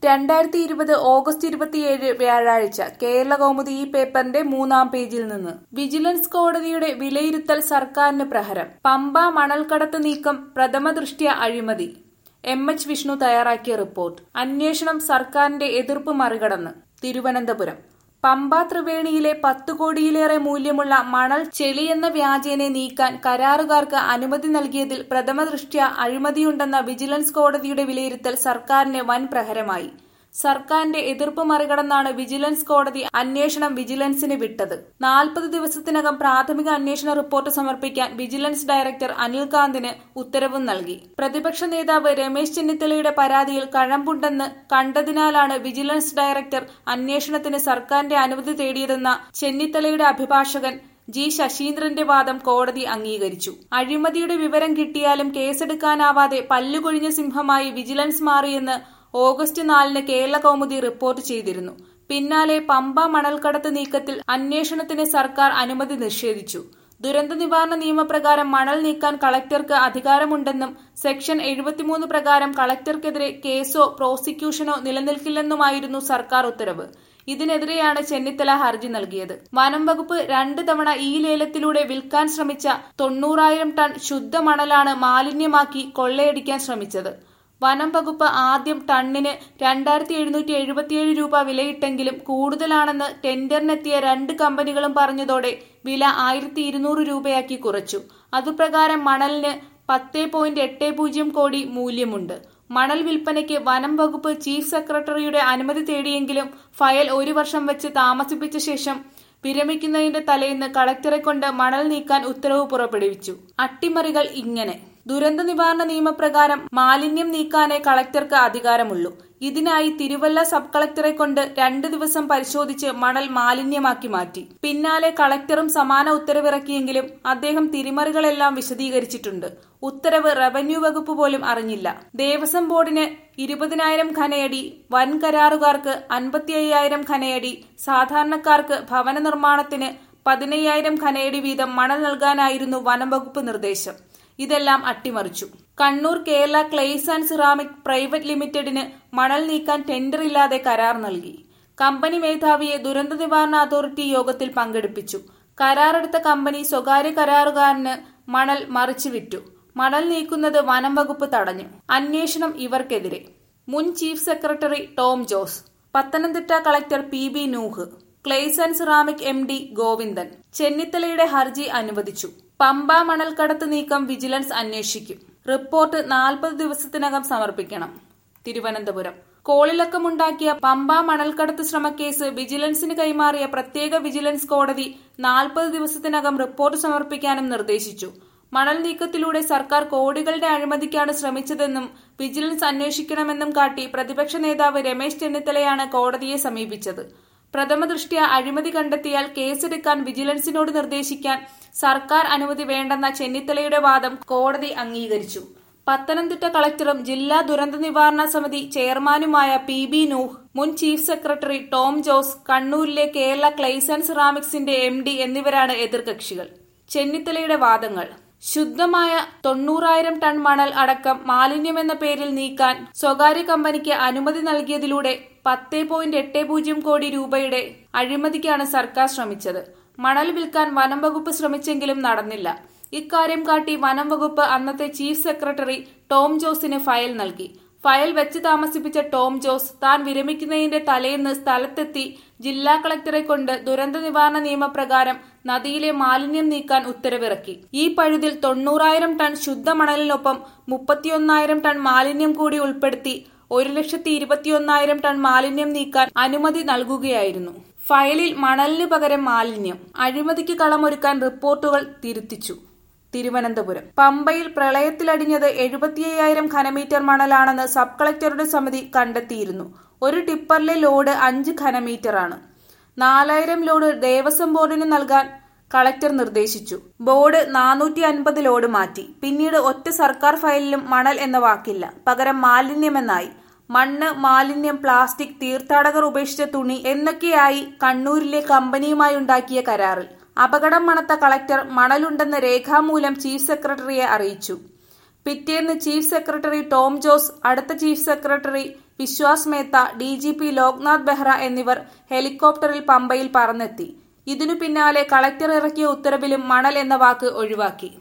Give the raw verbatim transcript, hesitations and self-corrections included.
രണ്ടായിരത്തി ഇരുപത് ഓഗസ്റ്റ് ഇരുപത്തിയേഴ് വ്യാഴാഴ്ച കേരളകൗമുദി ഈ പേപ്പറിന്റെ മൂന്നാം പേജിൽ നിന്ന് വിജിലൻസ് കോടതിയുടെ വിലയിരുത്തൽ സർക്കാരിന് പ്രഹരം. പമ്പ മണൽക്കടത്ത് നീക്കം പ്രഥമദൃഷ്ട്യാ അഴിമതി. എം എച്ച് വിഷ്ണു തയ്യാറാക്കിയ റിപ്പോർട്ട്. അന്വേഷണം സർക്കാരിന്റെ എതിർപ്പ് മറികടന്ന്. തിരുവനന്തപുരം. പമ്പ ത്രിവേണിയിലെ പത്തു കോടിയിലേറെ മൂല്യമുള്ള മണൽ ചെളിയെന്ന വ്യാജേനെ നീക്കാൻ കരാറുകാർക്ക് അനുമതി നൽകിയതിൽ പ്രഥമദൃഷ്ട്യാ അഴിമതിയുണ്ടെന്ന വിജിലൻസ് കോടതിയുടെ വിലയിരുത്തൽ സർക്കാരിന് വൻ പ്രഹരമായി. സർക്കാരിന്റെ എതിർപ്പ് മറികടന്നാണ് വിജിലൻസ് കോടതി അന്വേഷണം വിജിലൻസിന് വിട്ടത്. നാൽപ്പത് ദിവസത്തിനകം പ്രാഥമിക അന്വേഷണ റിപ്പോർട്ട് സമർപ്പിക്കാൻ വിജിലൻസ് ഡയറക്ടർ അനിൽകാന്തിന് ഉത്തരവും നൽകി. പ്രതിപക്ഷ നേതാവ് രമേശ് ചെന്നിത്തലയുടെ പരാതിയിൽ കഴമ്പുണ്ടെന്ന് കണ്ടതിനാലാണ് വിജിലൻസ് ഡയറക്ടർ അന്വേഷണത്തിന് സർക്കാരിന്റെ അനുമതി തേടിയതെന്ന ചെന്നിത്തലയുടെ അഭിഭാഷകൻ ജി ശശീന്ദ്രന്റെ വാദം കോടതി അംഗീകരിച്ചു. അഴിമതിയുടെ വിവരം കിട്ടിയാലും കേസെടുക്കാനാവാതെ പല്ലുകൊഴിഞ്ഞ സിംഹമായി വിജിലൻസ് മാറിയെന്ന് ഓഗസ്റ്റ് നാലിന് കേരളകൗമുദി റിപ്പോർട്ട് ചെയ്തിരുന്നു. പിന്നാലെ പമ്പ മണൽക്കടത്ത് നീക്കത്തിൽ അന്വേഷണത്തിന് സർക്കാർ അനുമതി നിഷേധിച്ചു. ദുരന്ത നിവാരണ നിയമപ്രകാരം മണൽ നീക്കാൻ കളക്ടർക്ക് അധികാരമുണ്ടെന്നും സെക്ഷൻ എഴുപത്തിമൂന്ന് പ്രകാരം കളക്ടർക്കെതിരെ കേസോ പ്രോസിക്യൂഷനോ നിലനിൽക്കില്ലെന്നുമായിരുന്നു സർക്കാർ ഉത്തരവ്. ഇതിനെതിരെയാണ് ചെന്നിത്തല ഹർജി നൽകിയത്. വനം വകുപ്പ് രണ്ട് തവണ ഈ ലേലത്തിലൂടെ വിൽക്കാൻ ശ്രമിച്ച തൊണ്ണൂറായിരം ടൺ ശുദ്ധ മണലാണ് മാലിന്യമാക്കി കൊള്ളയടിക്കാൻ ശ്രമിച്ചത്. വനം വകുപ്പ് ആദ്യം ടണ്ണിന് രണ്ടായിരത്തി എഴുന്നൂറ്റി എഴുപത്തിയേഴ് രൂപ വിലയിട്ടെങ്കിലും കൂടുതലാണെന്ന് ടെൻഡറിനെത്തിയ രണ്ട് കമ്പനികളും പറഞ്ഞതോടെ വില ആയിരത്തി ഇരുന്നൂറ് രൂപയാക്കി കുറച്ചു. അതുപ്രകാരം മണലിന് പത്ത് പോയിന്റ് എട്ട് പൂജ്യം കോടി മൂല്യമുണ്ട്. മണൽ വിൽപ്പനയ്ക്ക് വനം വകുപ്പ് ചീഫ് സെക്രട്ടറിയുടെ അനുമതി തേടിയെങ്കിലും ഫയൽ ഒരു വർഷം വെച്ച് താമസിപ്പിച്ച ശേഷം വിരമിക്കുന്നതിന്റെ തലേന്ന് കളക്ടറെ കൊണ്ട് മണൽ നീക്കാൻ ഉത്തരവ് പുറപ്പെടുവിച്ചു. അട്ടിമറികൾ ഇങ്ങനെ. ദുരന്ത നിവാരണ നിയമപ്രകാരം മാലിന്യം നീക്കാനേ കളക്ടർക്ക് അധികാരമുള്ളൂ. ഇതിനായി തിരുവല്ല സബ് കളക്ടറെ കൊണ്ട് രണ്ടു ദിവസം പരിശോധിച്ച് മണൽ മാലിന്യമാക്കി മാറ്റി. പിന്നാലെ കളക്ടറും സമാന ഉത്തരവിറക്കിയെങ്കിലും അദ്ദേഹം തിരിമറികളെല്ലാം വിശദീകരിച്ചിട്ടുണ്ട്. ഉത്തരവ് റവന്യൂ വകുപ്പ് പോലും അറിഞ്ഞില്ല. ദേവസ്വം ബോർഡിന് ഇരുപതിനായിരം ഖനയടി, വൻ കരാറുകാർക്ക് അൻപത്തി അയ്യായിരം ഖനയടി, സാധാരണക്കാർക്ക് ഭവന നിർമ്മാണത്തിന് പതിനയ്യായിരം ഖനയടി വീതം മണൽ നൽകാനായിരുന്നു വനം വകുപ്പ് നിർദ്ദേശം. ഇതെല്ലാം അട്ടിമറിച്ചു. Kannur Kerala Clays and Ceramic Private ലിമിറ്റഡിന് മണൽ നീക്കാൻ ടെൻഡറില്ലാതെ കരാർ നൽകി. കമ്പനി മേധാവിയെ ദുരന്ത നിവാരണ അതോറിറ്റി യോഗത്തിൽ പങ്കെടുപ്പിച്ചു. കരാറെടുത്ത കമ്പനി സ്വകാര്യ കരാറുകാരന് മണൽ മറിച്ചു വിറ്റു. മണൽ നീക്കുന്നത് വനം വകുപ്പ് തടഞ്ഞു. അന്വേഷണം ഇവർക്കെതിരെ. മുൻ chief secretary Tom Jose, Pathanamthitta collector P B Nooh, Clays and Ceramic M D Govindan. ചെന്നിത്തലയുടെ ഹർജി അനുവദിച്ചു. പമ്പ മണൽക്കടത്ത് നീക്കം വിജിലൻസ് അന്വേഷിക്കും. റിപ്പോർട്ട് നാൽപ്പത് ദിവസത്തിനകം സമർപ്പിക്കണം. തിരുവനന്തപുരം. കോളിളക്കമുണ്ടാക്കിയ പമ്പ മണൽക്കടത്ത് ശ്രമക്കേസ് വിജിലൻസിന് കൈമാറിയ പ്രത്യേക വിജിലൻസ് കോടതി നാൽപ്പത് ദിവസത്തിനകം റിപ്പോർട്ട് സമർപ്പിക്കാനും നിർദ്ദേശിച്ചു. മണൽ നീക്കത്തിലൂടെ സർക്കാർ കോടികളുടെ അഴിമതിക്കാണ് ശ്രമിച്ചതെന്നും വിജിലൻസ് അന്വേഷിക്കണമെന്നും കാട്ടി പ്രതിപക്ഷ നേതാവ് രമേശ് ചെന്നിത്തലയാണ് കോടതിയെ സമീപിച്ചത്. പ്രഥമദൃഷ്ട്യാ അഴിമതി കണ്ടെത്തിയാൽ കേസെടുക്കാൻ വിജിലൻസിനോട് നിർദ്ദേശിക്കാൻ സർക്കാർ അനുമതി വേണ്ടെന്ന ചെന്നിത്തലയുടെ വാദം കോടതി അംഗീകരിച്ചു. പത്തനംതിട്ട കളക്ടറും ജില്ലാ ദുരന്ത നിവാരണ സമിതി ചെയർമാനുമായ പി ബി നൂഹ്, മുൻ ചീഫ് സെക്രട്ടറി ടോം ജോസ്, കണ്ണൂരിലെ കേരള ക്ലേസ് ആൻഡ് സിറാമിക്സിന്റെ എം ഡി എന്നിവരാണ് എതിർകക്ഷികൾ. ചെന്നിത്തലയുടെ വാദങ്ങൾ. ശുദ്ധമായ തൊണ്ണൂറായിരം ടൺ മണൽ അടക്കം മാലിന്യമെന്ന പേരിൽ നീക്കാൻ സ്വകാര്യ കമ്പനിക്ക് അനുമതി നൽകിയതിലൂടെ പത്ത് പോയിന്റ് എട്ട് പൂജ്യം കോടി രൂപയുടെ അഴിമതിക്കാണ് സർക്കാർ ശ്രമിച്ചത്. മണൽ വിൽക്കാൻ വനം വകുപ്പ് ശ്രമിച്ചെങ്കിലും നടന്നില്ല. ഇക്കാര്യം കാട്ടി വനം വകുപ്പ് അന്നത്തെ ചീഫ് സെക്രട്ടറി ടോം ജോസിന് ഫയൽ നൽകി. ഫയൽ വെച്ച് താമസിപ്പിച്ച ടോം ജോസ് താൻ വിരമിക്കുന്നതിന്റെ തലേന്ന് സ്ഥലത്തെത്തി ജില്ലാ കളക്ടറെ കൊണ്ട് ദുരന്ത നിവാരണ നിയമപ്രകാരം നദിയിലെ മാലിന്യം നീക്കാൻ ഉത്തരവിറക്കി. ഈ പഴുതിൽ തൊണ്ണൂറായിരം ടൺ ശുദ്ധ മണലിനൊപ്പം മുപ്പത്തിയൊന്നായിരം ടൺ മാലിന്യം കൂടി ഉൾപ്പെടുത്തി ഒരു ലക്ഷത്തി ഇരുപത്തിയൊന്നായിരം ടൺ മാലിന്യം നീക്കാൻ അനുമതി നൽകുകയായിരുന്നു. ഫയലിൽ മണലിന് പകരം മാലിന്യം. അഴിമതിക്ക് കളമൊരുക്കാൻ റിപ്പോർട്ടുകൾ തിരുത്തിച്ചു. തിരുവനന്തപുരം. പമ്പയിൽ പ്രളയത്തിലടിഞ്ഞത് എഴുപത്തി അയ്യായിരം ഘനമീറ്റർ മണലാണെന്ന് സബ് കളക്ടറുടെ സമിതി കണ്ടെത്തിയിരുന്നു. ഒരു ടിപ്പറിലെ ലോഡ് അഞ്ച് ഘനമീറ്ററാണ്. നാലായിരം ലോഡ് ദേവസ്വം ബോർഡിന് നൽകാൻ കളക്ടർ നിർദ്ദേശിച്ചു. ബോർഡ് നാനൂറ്റി അൻപത് ലോഡ് മാറ്റി. പിന്നീട് ഒറ്റ സർക്കാർ ഫയലിലും മണൽ എന്ന വാക്കില്ല, പകരം മാലിന്യമെന്നായി. മണ്ണ്, മാലിന്യം, പ്ലാസ്റ്റിക്, തീർത്ഥാടകർ ഉപേക്ഷിച്ച തുണി എന്നൊക്കെയായി കണ്ണൂരിലെ കമ്പനിയുമായി ഉണ്ടാക്കിയ കരാറിൽ. അപകടം മണത്ത കളക്ടർ മണലുണ്ടെന്ന് രേഖാമൂലം ചീഫ് സെക്രട്ടറിയെ അറിയിച്ചു. പിറ്റേന്ന് ചീഫ് സെക്രട്ടറി ടോം ജോസ്, അടുത്ത chief secretary Vishwas Mehta, D G P Loknath Behera എന്നിവർ ഹെലികോപ്റ്ററിൽ പമ്പയിൽ പറന്നെത്തി. ഇതിനു പിന്നാലെ കളക്ടർ ഇറക്കിയ ഉത്തരവിലും മണൽ എന്ന വാക്ക് ഒഴിവാക്കി.